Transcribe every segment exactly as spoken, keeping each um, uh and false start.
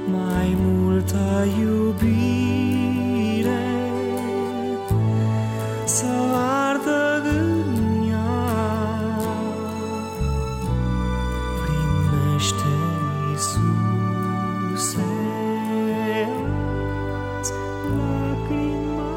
mai multă iubire să ardă în ea. Primește, Iisuse, azi lacrima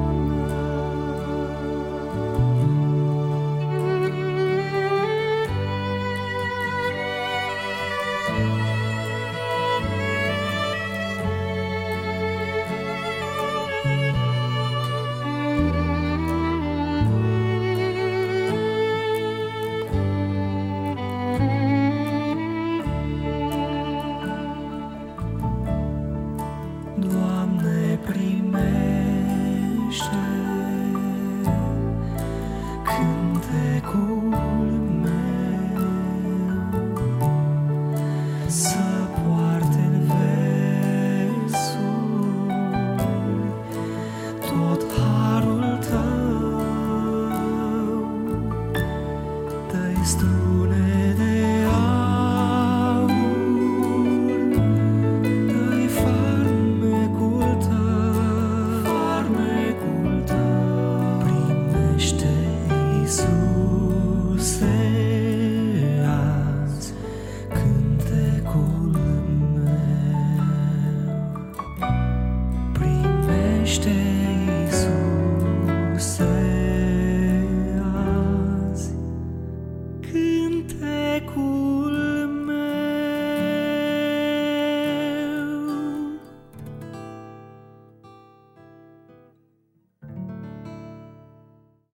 Doamne, primește cântecul meu, să poarte-n versuri tot harul Tău. Dă-i strune de aur, dă-i farmecul Tău, farmecul Tău. Primește, Iisuse, azi cântecul meu. Primește,